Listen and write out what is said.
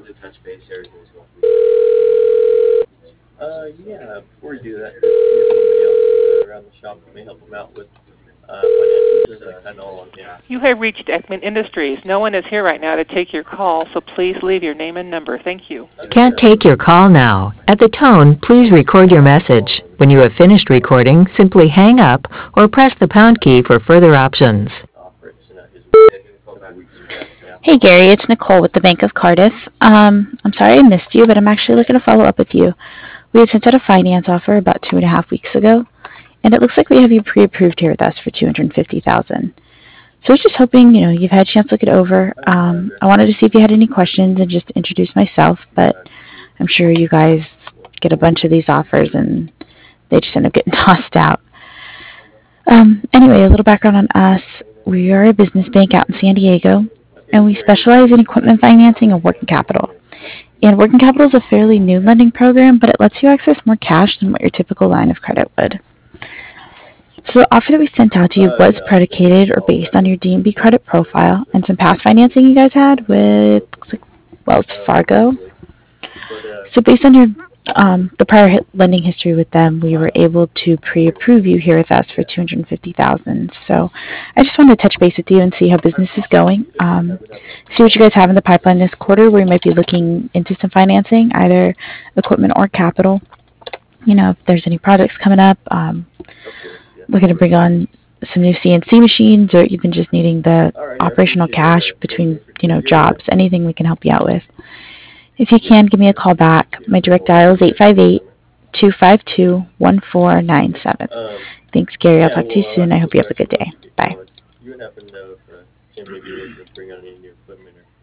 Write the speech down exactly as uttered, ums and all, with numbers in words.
Uh, yeah, before you do that, does he have anybody else uh, around the shop that may help him out with uh, financials, or is that kind of all on him? You have reached Ekman Industries. No one is here right now to take your call, so please leave your name and number. Thank you. Can't take your call now. At the tone, please record your message. When you have finished recording, simply hang up or press the pound key for further options. Hey Gary, it's Nicole with the Bank of Cardiff. Um, I'm sorry I missed you, but I'm actually looking to follow up with you. We had sent out a finance offer about two and a half weeks ago, and it looks like we have you pre-approved here with us for two hundred fifty thousand dollars. So I was just hoping, you know, you've had a chance to look it over. Um, I wanted to see if you had any questions and just introduce myself, but I'm sure you guys get a bunch of these offers and they just end up getting tossed out. Um, anyway, a little background on us. We are a business bank out in San Diego, and we specialize in equipment financing and working capital. And working capital is a fairly new lending program, but it lets you access more cash than what your typical line of credit would. So the offer that we sent out to you was predicated or based on your D and B credit profile and some past financing you guys had with like Wells Fargo. So based on your um, the prior hit lending history with them, we were able to pre-approve you here with us for two hundred fifty thousand dollars. So I just wanted to touch base with you and see how business is going. Um, see what you guys have in the pipeline this quarter where you might be looking into some financing, either equipment or capital. You know, if there's any projects coming up, um, looking to bring on some new C N C machines, or even just needing the operational cash between, you know, jobs, anything we can help you out with. If you can, give me a call back. My direct dial is eight five eight, two five two, one four nine seven. Thanks, Gary. I'll talk to you soon. I hope you have a good day. Bye. You would happen to know if uh, Jim maybe looking to bring on any new equipment or